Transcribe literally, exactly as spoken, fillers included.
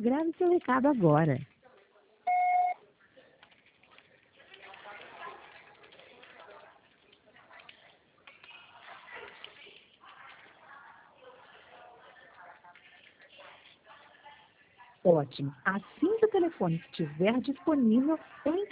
Grave seu recado agora. Ótimo. Assim que o telefone estiver disponível, entre